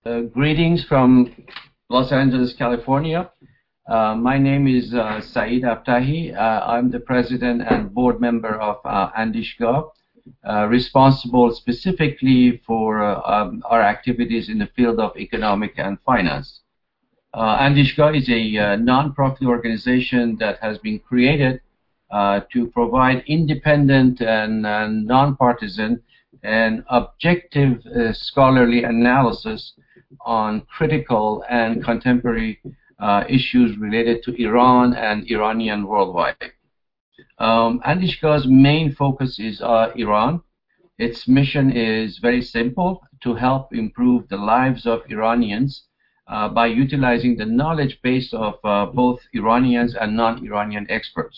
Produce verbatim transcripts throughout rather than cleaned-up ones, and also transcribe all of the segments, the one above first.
Uh, greetings from Los Angeles, California. Uh, my name is uh, Saeed Abtahi. Uh, I'm the president and board member of uh, Andishgah, uh, responsible specifically for uh, um, our activities in the field of economic and finance. Uh, Andishgah is a uh, non-profit organization that has been created uh, to provide independent and uh, non-partisan and objective uh, scholarly analysis on critical and contemporary uh, issues related to Iran and Iranian worldwide. Um, Andishgah's main focus is uh, Iran. Its mission is very simple: to help improve the lives of Iranians uh, by utilizing the knowledge base of uh, both Iranians and non-Iranian experts.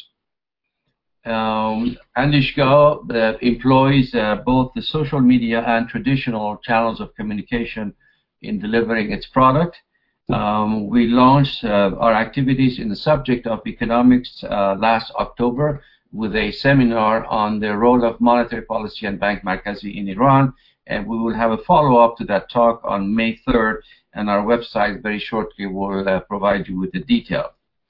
Um, Andishgah uh, employs uh, both the social media and traditional channels of communication in delivering its product. Um, we launched uh, our activities in the subject of economics uh, last October with a seminar on the role of monetary policy and Bank Markazi in Iran, and we will have a follow-up to that talk on May third, and our website very shortly will uh, provide you with the detail.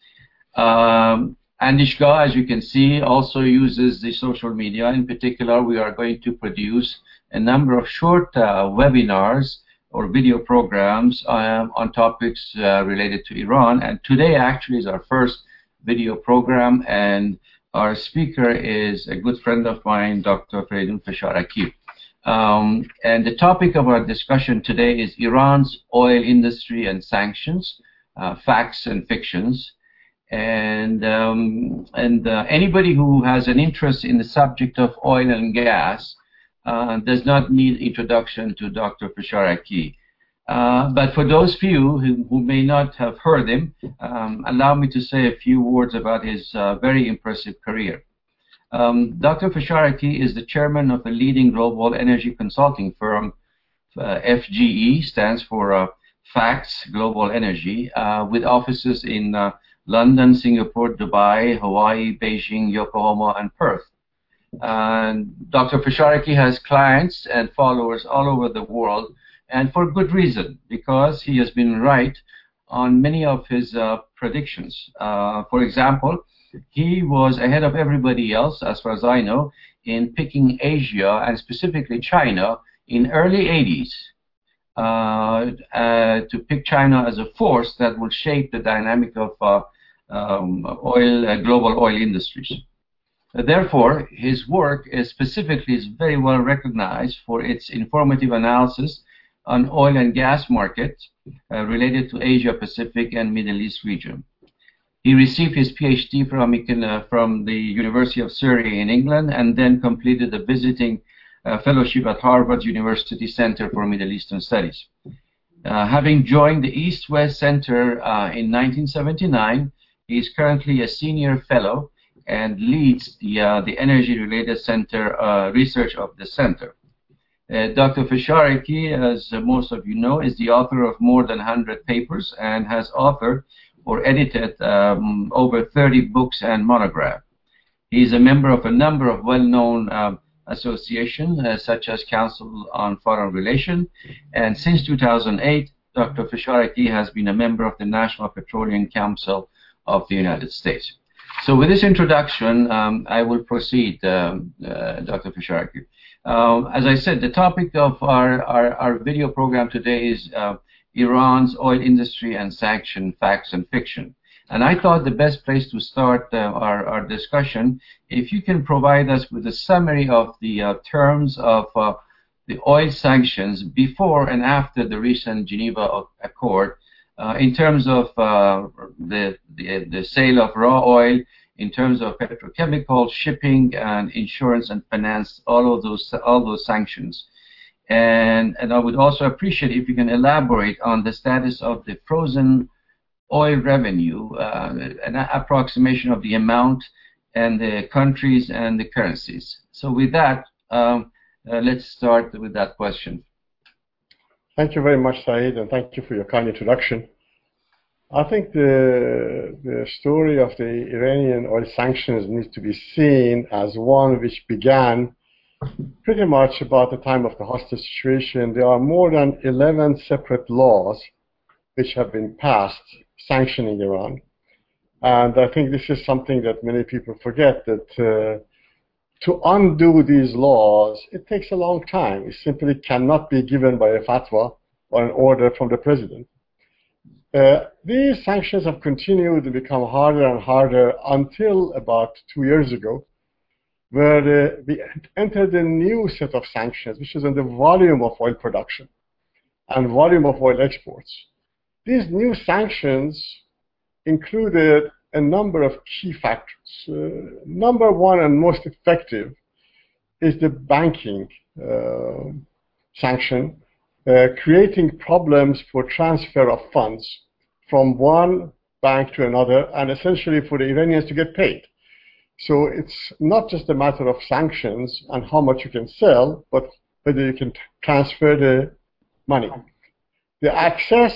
Um, Andishgah, as you can see, also uses the social media. In particular, we are going to produce a number of short uh, webinars or video programs um, on topics uh, related to Iran. And today actually is our first video program, and our speaker is a good friend of mine, Doctor Feridun Fesharaki. Um, and the topic of our discussion today is Iran's oil industry and sanctions, uh, facts and fictions. And, um, and uh, anybody who has an interest in the subject of oil and gas uh, does not need introduction to Doctor Fesharaki. Uh, but for those few who, who may not have heard him, um, allow me to say a few words about his uh, very impressive career. Um, Doctor Fesharaki is the chairman of a leading global energy consulting firm. uh, F G E stands for uh, Facts Global Energy, uh, with offices in uh, London, Singapore, Dubai, Hawaii, Beijing, Yokohama, and Perth. And Doctor Fesharaki has clients and followers all over the world, and for good reason, because he has been right on many of his uh, predictions. Uh, for example, he was ahead of everybody else, as far as I know, in picking Asia, and specifically China, in early eighties. Uh, uh, to pick China as a force that will shape the dynamic of uh, um, oil, uh, global oil industries. Uh, therefore, his work is specifically is very well recognized for its informative analysis on oil and gas markets uh, related to Asia Pacific and Middle East region. He received his PhD from, uh, from the University of Surrey in England, and then completed a visiting Uh, fellowship at Harvard University Center for Middle Eastern Studies. Uh, having joined the East-West Center uh, in nineteen seventy-nine, he is currently a senior fellow and leads the, uh, the energy-related center uh, research of the center. Uh, Doctor Fesharaki, as uh, most of you know, is the author of more than one hundred papers and has authored or edited um, over thirty books and monographs. He is a member of a number of well-known uh, association uh, such as Council on Foreign Relations, and since two thousand eight, Doctor Fesharaki has been a member of the National Petroleum Council of the United States. So with this introduction, um, I will proceed, um, uh, Doctor Fesharaki. Um, as I said, the topic of our, our, our video program today is uh, Iran's oil industry and sanction, facts and fiction. And I thought the best place to start uh, our, our discussion, if you can provide us with a summary of the uh, terms of uh, the oil sanctions before and after the recent Geneva Accord, uh, in terms of uh, the, the, the sale of raw oil, in terms of petrochemical, shipping, and insurance and finance, all of those, all those sanctions. And, and I would also appreciate if you can elaborate on the status of the frozen oil revenue, uh, an approximation of the amount and the countries and the currencies. So with that, um, uh, let's start with that question. Thank you very much, Saeed, and thank you for your kind introduction. I think the, the story of the Iranian oil sanctions needs to be seen as one which began pretty much about the time of the hostage situation, there are more than eleven separate laws which have been passed sanctioning Iran. And I think this is something that many people forget, that uh, to undo these laws, it takes a long time. It simply cannot be given by a fatwa or an order from the president. Uh, these sanctions have continued to become harder and harder until about two years ago, where uh, we entered a new set of sanctions, which is on the volume of oil production and volume of oil exports. These new sanctions included a number of key factors. Uh, number one and most effective is the banking uh, sanction, uh, creating problems for transfer of funds from one bank to another, and essentially for the Iranians to get paid. So it's not just a matter of sanctions and how much you can sell, but whether you can transfer the money. The access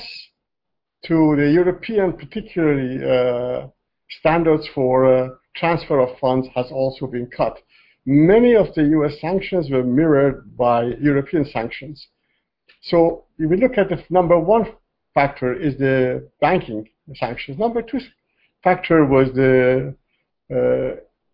to the European, particularly uh, standards for uh, transfer of funds has also been cut. Many of the U S sanctions were mirrored by European sanctions. So if we look at the number one factor is the banking sanctions. Number two factor was the uh,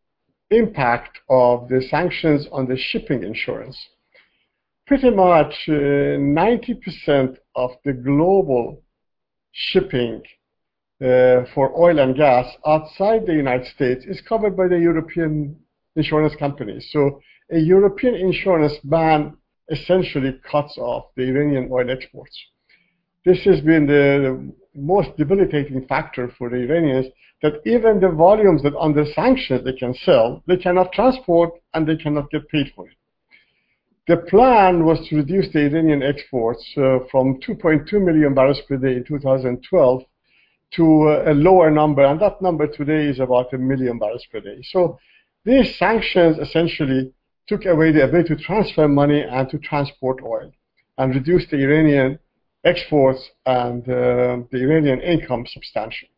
impact of the sanctions on the shipping insurance. Pretty much uh, ninety percent of the global shipping uh, for oil and gas outside the United States is covered by the European insurance companies. So a European insurance ban essentially cuts off the Iranian oil exports. This has been the most debilitating factor for the Iranians, that even the volumes that under sanctions they can sell, they cannot transport and they cannot get paid for it. The plan was to reduce the Iranian exports uh, from two point two million barrels per day in two thousand twelve to uh, a lower number, and that number today is about a million barrels per day. So these sanctions essentially took away the ability to transfer money and to transport oil, and reduced the Iranian exports and uh, the Iranian income substantially.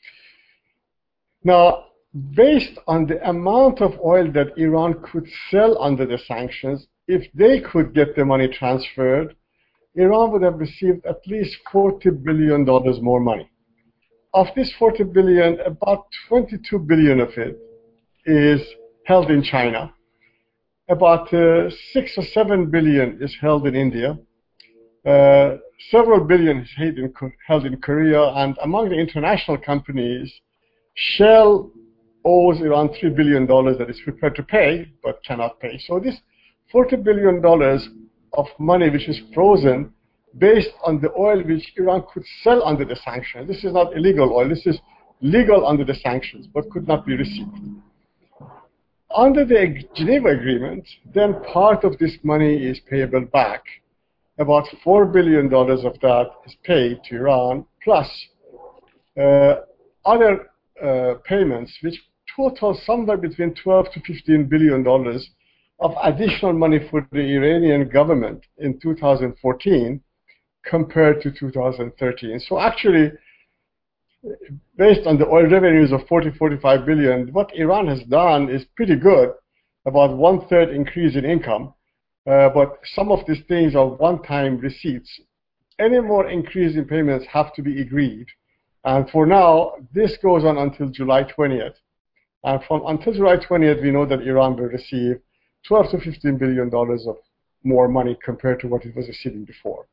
Now, based on the amount of oil that Iran could sell under the sanctions, if they could get the money transferred, Iran would have received at least forty billion dollars more money. Of this forty billion dollars, about twenty-two billion dollars of it is held in China. About uh, six or seven billion dollars is held in India. Uh, several billion is held in, held in Korea, and among the international companies, Shell owes Iran three billion dollars that it's prepared to pay, but cannot pay. So this forty billion dollars of money which is frozen based on the oil which Iran could sell under the sanctions. This is not illegal oil, this is legal under the sanctions, but could not be received. Under the Geneva Agreement, then part of this money is payable back. About four billion dollars of that is paid to Iran, plus uh, other uh, payments, which total somewhere between twelve to fifteen billion dollars of additional money for the Iranian government in two thousand fourteen compared to two thousand thirteen. So actually, based on the oil revenues of forty, forty-five billion, what Iran has done is pretty good, about one-third increase in income. Uh, but some of these things are one-time receipts. Any more increase in payments have to be agreed. And for now, this goes on until July twentieth. And from until July twentieth, we know that Iran will receive twelve to fifteen billion dollars of more money compared to what it was receiving before.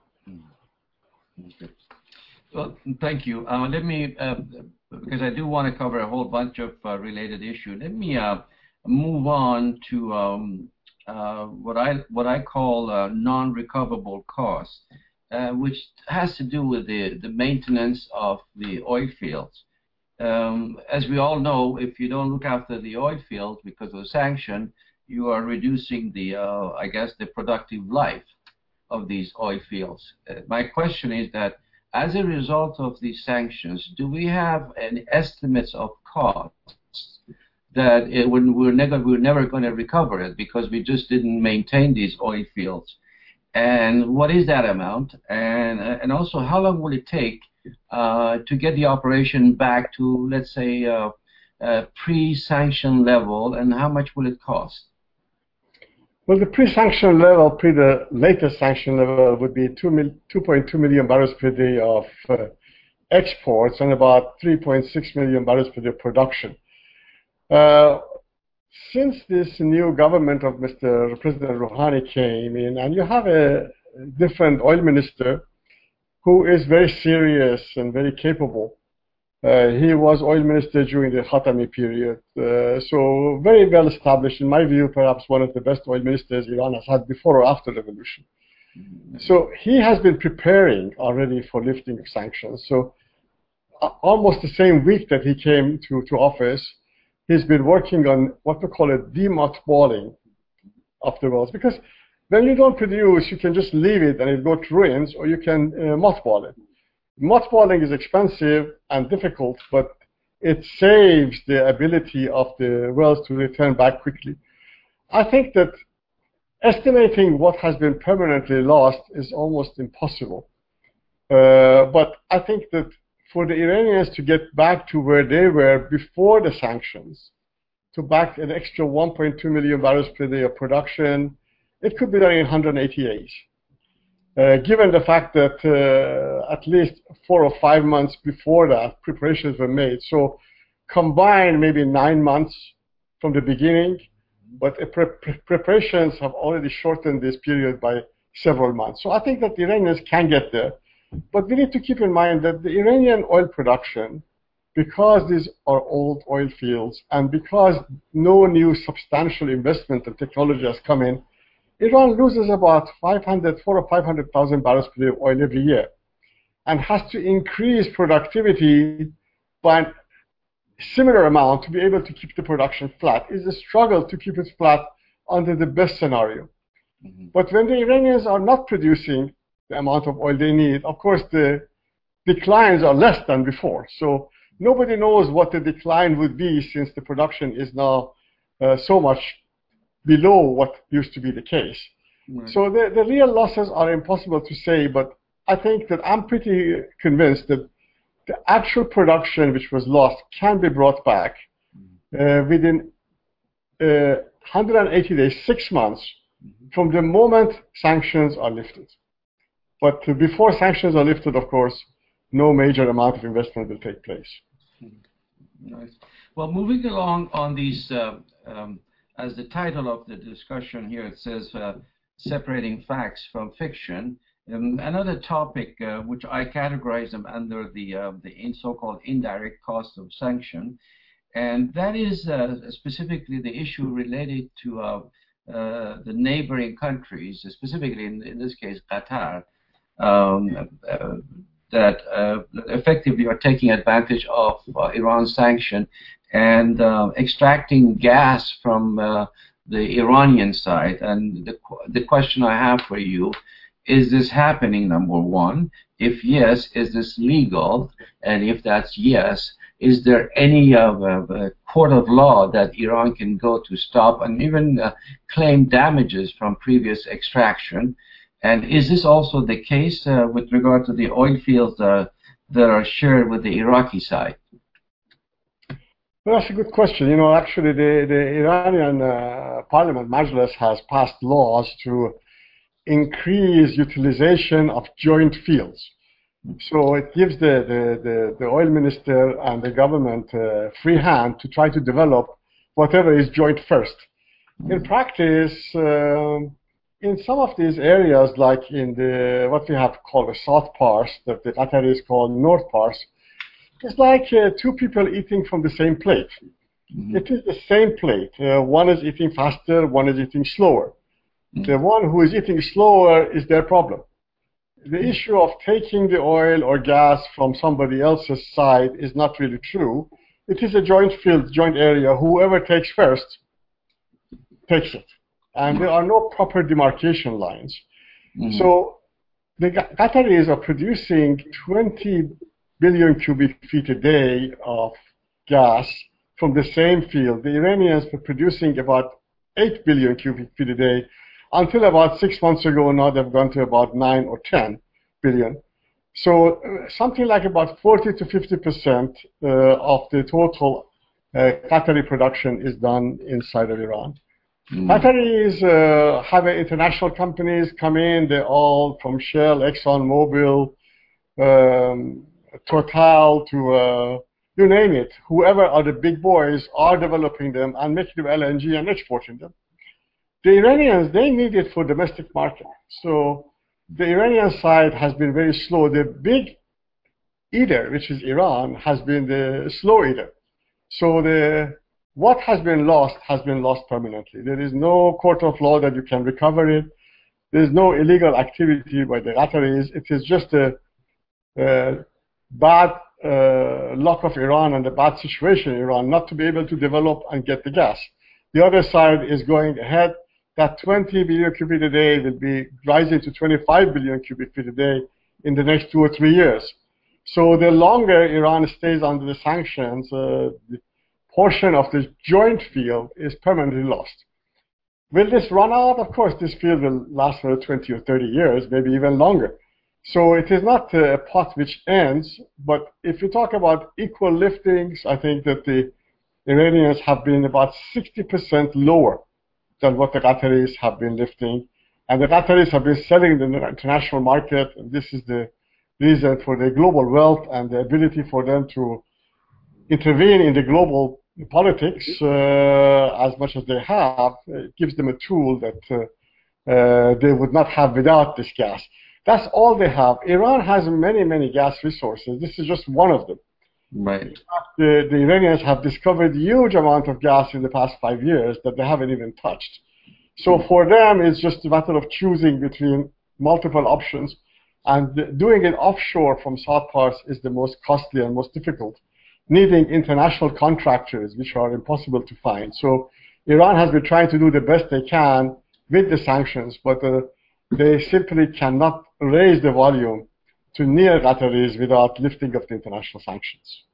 Okay. Well, thank you. Uh, let me, uh, because I do want to cover a whole bunch of uh, related issues. Let me uh, move on to um, uh, what I what I call uh, non-recoverable costs, uh, which has to do with the the maintenance of the oil fields. Um, as we all know, if you don't look after the oil fields because of sanction, you are reducing the, uh, I guess, the productive life of these oil fields. Uh, my question is that, as a result of these sanctions, do we have any estimates of costs that it, when we're never we're never going to recover it because we just didn't maintain these oil fields? And what is that amount? And and also, how long will it take uh, to get the operation back to, let's say, uh, uh, pre-sanction level, and how much will it cost? Well, the pre-sanction level, pre the latest sanction level, would be two point two million barrels per day of uh, exports and about three point six million barrels per day production. Uh, since this new government of Mister President Rouhani came in, and you have a different oil minister who is very serious and very capable. Uh, he was oil minister during the Khatami period, uh, so very well established, in my view, perhaps one of the best oil ministers Iran has had before or after the revolution. Mm-hmm. So he has been preparing already for lifting of sanctions. So uh, almost the same week that he came to, to office, he's been working on what we call a demothballing of the wells. Because when you don't produce, you can just leave it and it goes to ruins, or you can uh, mothball it. Mothballing is expensive and difficult, but it saves the ability of the wells to return back quickly. I think that estimating what has been permanently lost is almost impossible. Uh, but I think that for the Iranians to get back to where they were before the sanctions, to back an extra one point two million barrels per day of production, it could be done in one hundred eighty days. Uh, given the fact that uh, at least four or five months before that, preparations were made. So combined maybe nine months from the beginning, but uh, pre pre preparations have already shortened this period by several months. So I think that the Iranians can get there. But we need to keep in mind that the Iranian oil production, because these are old oil fields and because no new substantial investment and technology has come in, Iran loses about five hundred, four or five hundred thousand barrels per day of oil every year, and has to increase productivity by a similar amount to be able to keep the production flat. It's a struggle to keep it flat under the best scenario. Mm-hmm. But when the Iranians are not producing the amount of oil they need, of course the declines are less than before. So nobody knows what the decline would be, since the production is now uh, so much below what used to be the case. Right. So the, the real losses are impossible to say, but I think that I'm pretty convinced that the actual production which was lost can be brought back uh, within uh, one hundred eighty days, six months, mm-hmm. from the moment sanctions are lifted. But uh, before sanctions are lifted, of course, no major amount of investment will take place. Nice. Well, moving along on these uh, um, as the title of the discussion here, it says uh, separating facts from fiction. Um, another topic uh, which I categorize them under the uh, the in so-called indirect cost of sanction, and that is uh, specifically the issue related to uh, uh, the neighboring countries, specifically in, in this case Qatar, um, uh, that uh, effectively are taking advantage of uh, Iran's sanction and uh, extracting gas from uh, the Iranian side. And the, the question I have for you, is this happening, number one? If yes, is this legal? And if that's yes, is there any uh, uh, court of law that Iran can go to stop and even uh, claim damages from previous extraction? And is this also the case uh, with regard to the oil fields uh, that are shared with the Iraqi side? Well, that's a good question. You know, actually, the, the Iranian uh, parliament, Majlis, has passed laws to increase utilization of joint fields. So it gives the, the, the, the oil minister and the government uh, free hand to try to develop whatever is joint first. In practice, um, in some of these areas, like in the what we have called the South Pars, that the Qataris call North Pars, it's like uh, two people eating from the same plate. Mm-hmm. It is the same plate. Uh, one is eating faster, one is eating slower. Mm-hmm. The one who is eating slower is their problem. The mm-hmm. issue of taking the oil or gas from somebody else's side is not really true. It is a joint field, joint area. Whoever takes first takes it. And there are no proper demarcation lines. Mm-hmm. So the Qataris are producing twenty billion cubic feet a day of gas from the same field. The Iranians were producing about eight billion cubic feet a day until about six months ago. Now they've gone to about nine or ten billion. So uh, something like about forty to fifty percent uh, of the total uh, Qatari production is done inside of Iran. Mm. Qataris uh, have international companies come in. They're all from Shell, ExxonMobil, um, Total to uh, you name it. Whoever are the big boys are developing them and making them L N G and exporting them. The Iranians, they need it for domestic market. So the Iranian side has been very slow. The big eater, which is Iran, has been the slow eater. So the what has been lost has been lost permanently. There is no court of law that you can recover it. There is no illegal activity by the Qataris. It is just a, a bad uh, luck of Iran and the bad situation in Iran not to be able to develop and get the gas. The other side is going ahead. That twenty billion cubic feet a day will be rising to twenty-five billion cubic feet a day in the next two or three years. So the longer Iran stays under the sanctions, uh, the portion of the joint field is permanently lost. Will this run out? Of course, this field will last for twenty or thirty years, maybe even longer. So it is not a pot which ends, but if you talk about equal liftings, I think that the Iranians have been about sixty percent lower than what the Qataris have been lifting. And the Qataris have been selling in the international market, and this is the reason for the global wealth and the ability for them to intervene in the global politics uh, as much as they have. It gives them a tool that uh, uh, they would not have without this gas. That's all they have. Iran has many, many gas resources. This is just one of them. Right. In fact, the, the Iranians have discovered huge amount of gas in the past five years that they haven't even touched. So for them, it's just a matter of choosing between multiple options, and doing it offshore from south parts is the most costly and most difficult, needing international contractors, which are impossible to find. So Iran has been trying to do the best they can with the sanctions, but uh, they simply cannot raise the volume to near Qataris without lifting of the international sanctions.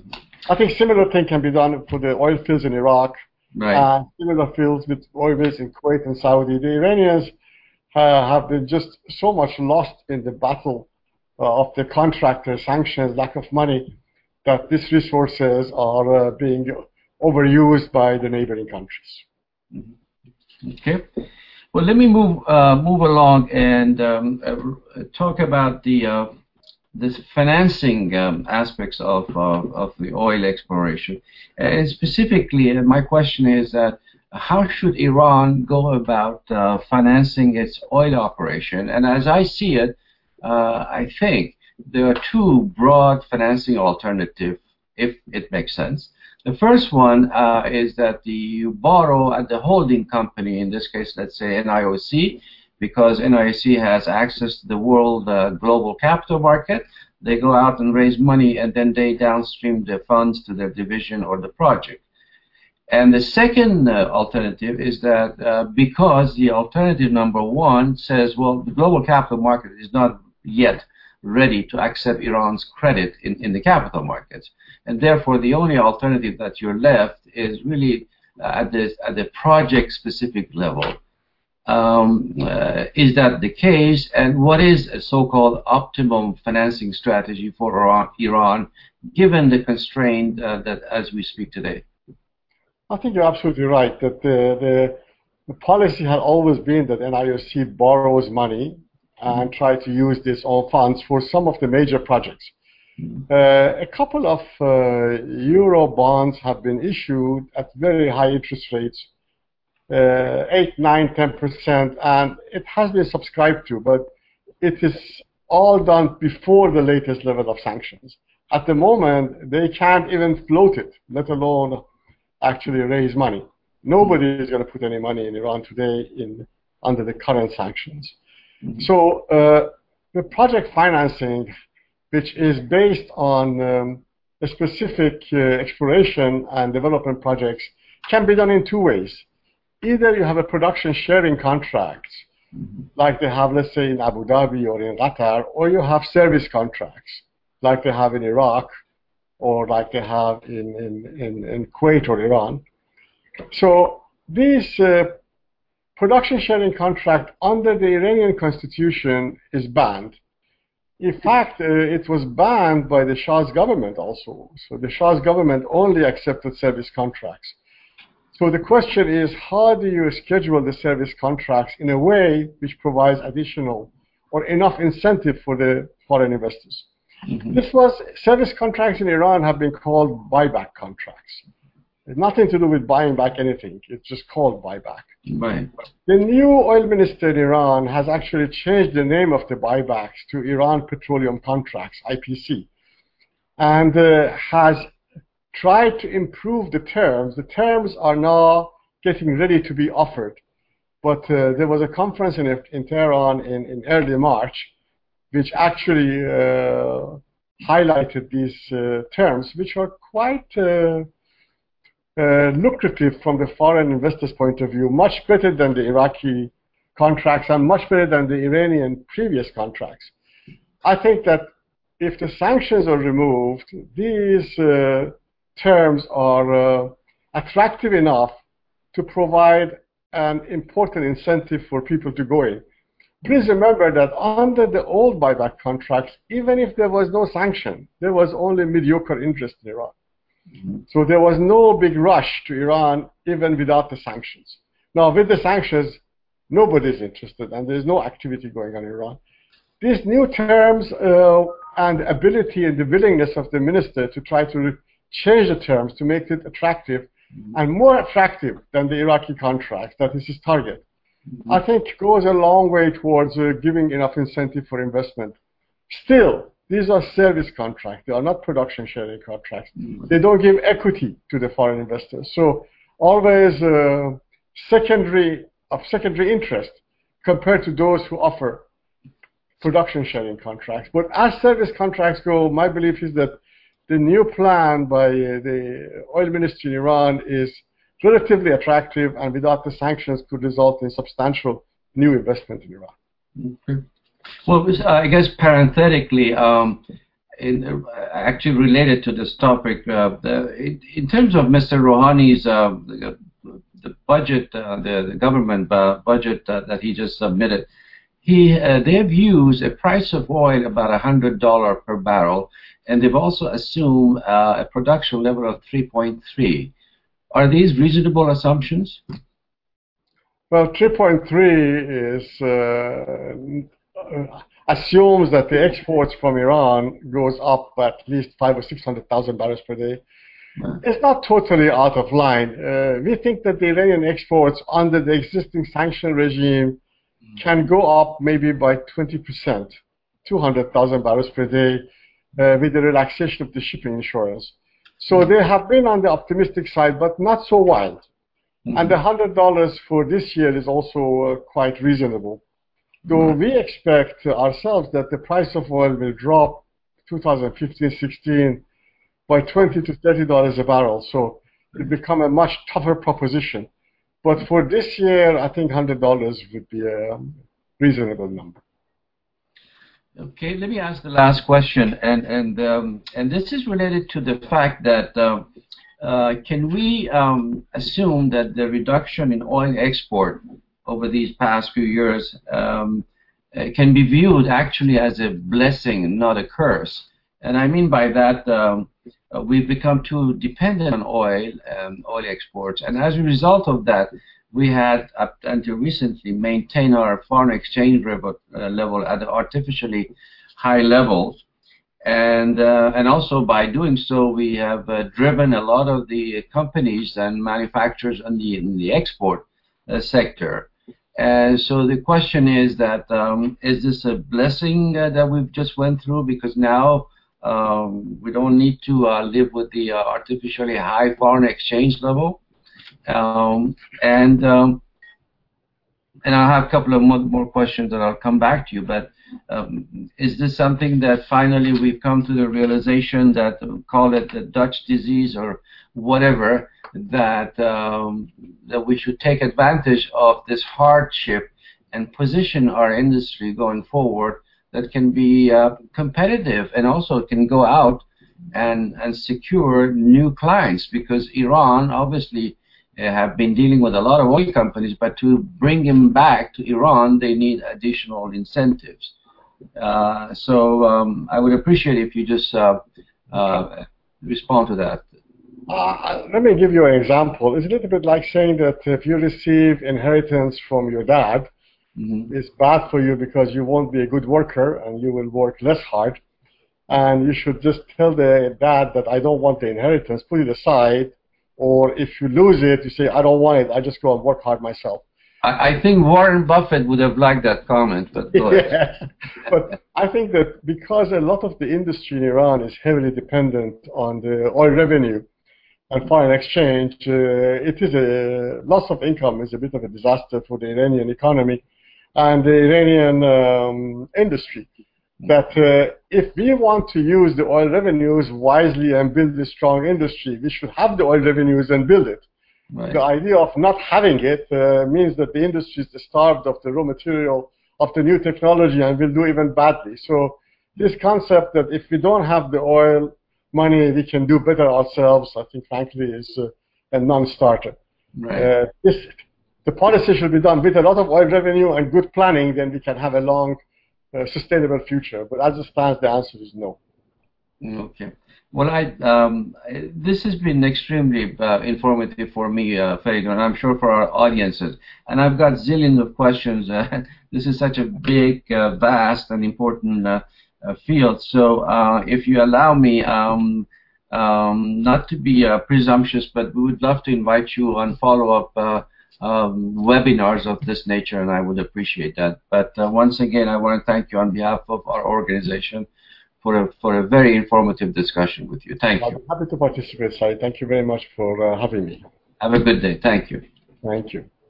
I think similar thing can be done for the oil fields in Iraq, right. uh, similar fields with oil fields in Kuwait and Saudi. The Iranians uh, have been just so much lost in the battle uh, of the contractor sanctions, lack of money, that these resources are uh, being overused by the neighboring countries. Okay. Well, let me move uh, move along and um, uh, talk about the uh, this financing um, aspects of uh, of the oil exploration. And specifically, uh, my question is that how should Iran go about uh, financing its oil operation? And as I see it, uh, I think there are two broad financing alternatives, if it makes sense. The first one uh, is that the, you borrow at the holding company, in this case, let's say N I O C, because N I O C has access to the world uh, global capital market. They go out and raise money, and then they downstream the funds to their division or the project. And the second uh, alternative is that uh, because the alternative number one says, well, the global capital market is not yet ready to accept Iran's credit in, in the capital markets. And therefore, the only alternative that you're left is really uh, at, this, at the project-specific level. Um, uh, is that the case? And what is a so-called optimum financing strategy for Iran, Iran given the constraint uh, that as we speak today? I think you're absolutely right that the, the, the policy has always been that N I O C borrows money and try to use these own funds for some of the major projects. Uh, a couple of uh, euro bonds have been issued at very high interest rates, uh, eight, nine, ten percent, and it has been subscribed to, but it is all done before the latest level of sanctions. At the moment, they can't even float it, let alone actually raise money. Nobody is going to put any money in Iran today in under the current sanctions. So uh, the project financing, which is based on um, a specific uh, exploration and development projects, can be done in two ways. Either you have a production sharing contract, like they have, let's say, in Abu Dhabi or in Qatar, or you have service contracts, like they have in Iraq, or like they have in, in, in, in Kuwait or Iran. So these uh, production sharing contract under the Iranian constitution is banned. In fact, uh, it was banned by the Shah's government also. So the Shah's government only accepted service contracts. So the question is, how do you schedule the service contracts in a way which provides additional or enough incentive for the foreign investors? Mm-hmm. This was, service contracts in Iran have been called buyback contracts. It's nothing to do with buying back anything. It's just called buyback. Right. The new oil minister in Iran has actually changed the name of the buybacks to Iran Petroleum Contracts, I P C, and uh, has tried to improve the terms. The terms are now getting ready to be offered. But uh, there was a conference in, in Tehran in, in early March, which actually uh, highlighted these uh, terms, which are quite uh, uh, lucrative from the foreign investors' point of view, much better than the Iraqi contracts and much better than the Iranian previous contracts. I think that if the sanctions are removed, these uh, terms are uh, attractive enough to provide an important incentive for people to go in. Please remember that under the old buyback contracts, even if there was no sanction, there was only mediocre interest in Iran. Mm-hmm. So there was no big rush to Iran even without the sanctions. Now with the sanctions, nobody is interested and there's no activity going on in Iran. These new terms uh, and ability and the willingness of the minister to try to change the terms to make it attractive mm-hmm. and more attractive than the Iraqi contract, that is his target, mm-hmm. I think goes a long way towards uh, giving enough incentive for investment. Still, these are service contracts. They are not production sharing contracts. Mm-hmm. They don't give equity to the foreign investors. So always uh, secondary of secondary interest compared to those who offer production sharing contracts. But as service contracts go, my belief is that the new plan by uh, the oil ministry in Iran is relatively attractive and without the sanctions could result in substantial new investment in Iran. Okay. Well, I guess parenthetically, um, in, uh, actually related to this topic, uh, the, in, in terms of Mister Rouhani's uh, the, the budget, uh, the, the government uh, budget uh, that he just submitted, He, uh, they've used a price of oil about one hundred dollars per barrel, and they've also assumed uh, a production level of three point three. Are these reasonable assumptions? Well, three point three is uh, assumes that the exports from Iran goes up at least five or six hundred thousand barrels per day. Yeah. It's not totally out of line. Uh, we think that the Iranian exports under the existing sanction regime can go up maybe by twenty percent, two hundred thousand barrels per day, uh, with the relaxation of the shipping insurance. So they have been on the optimistic side, but not so wild. Mm-hmm. And the one hundred dollars for this year is also uh, quite reasonable. Though mm-hmm. we expect uh, ourselves that the price of oil will drop twenty fifteen sixteen by twenty to thirty dollars a barrel. So it will become a much tougher proposition. But for this year, I think one hundred dollars would be a reasonable number. Okay, let me ask the last question, and and um, and this is related to the fact that uh, uh, can we um, assume that the reduction in oil export over these past few years um, uh, can be viewed actually as a blessing, not a curse? And I mean by that, um, uh, we've become too dependent on oil, um, oil exports, and as a result of that, we had, up until recently, maintained our foreign exchange level, uh, level at artificially high levels. And, uh, and also by doing so, we have uh, driven a lot of the companies and manufacturers in the, in the export uh, sector. And so the question is that, um, is this a blessing uh, that we've just went through? Because now um, we don't need to uh, live with the uh, artificially high foreign exchange level. Um, and um, and I'll have a couple of more, more questions and I'll come back to you, but um, is this something that finally we've come to the realization that, call it the Dutch disease or whatever, that, um, that we should take advantage of this hardship and position our industry going forward that can be uh, competitive and also can go out and, and secure new clients, because Iran obviously have been dealing with a lot of oil companies, but to bring them back to Iran, they need additional incentives. Uh, so um, I would appreciate if you just uh, uh, respond to that. Uh, let me give you an example. It's a little bit like saying that if you receive inheritance from your dad, mm-hmm. it's bad for you because you won't be a good worker and you will work less hard. And you should just tell the dad that I don't want the inheritance, put it aside. Or if you lose it, you say, I don't want it, I just go and work hard myself. I, I think Warren Buffett would have liked that comment. But, go yeah. But I think that because a lot of the industry in Iran is heavily dependent on the oil revenue and foreign exchange, uh, it is a loss of income is a bit of a disaster for the Iranian economy and the Iranian um, industry. That uh, if we want to use the oil revenues wisely and build a strong industry, we should have the oil revenues and build it. Right. The idea of not having it uh, means that the industry is starved of the raw material, of the new technology, and will do even badly. So this concept that if we don't have the oil money, we can do better ourselves, I think, frankly, is uh, a non-starter. Right. Uh, this, the policy should be done with a lot of oil revenue and good planning, then we can have a long, uh, sustainable future. But as it stands, the answer is no. Okay. Well, I, um, this has been extremely uh, informative for me, uh, Feridun, and I'm sure for our audiences. And I've got zillions of questions. Uh, this is such a big, uh, vast, and important uh, uh, field. So uh, if you allow me, um, um, not to be uh, presumptuous, but we would love to invite you on follow-up uh, um, webinars of this nature, and I would appreciate that. But uh, once again, I want to thank you on behalf of our organization for a, for a very informative discussion with you. Thank I'm you. happy to participate, Saeed. Thank you very much for uh, having me. Have a good day. Thank you. Thank you.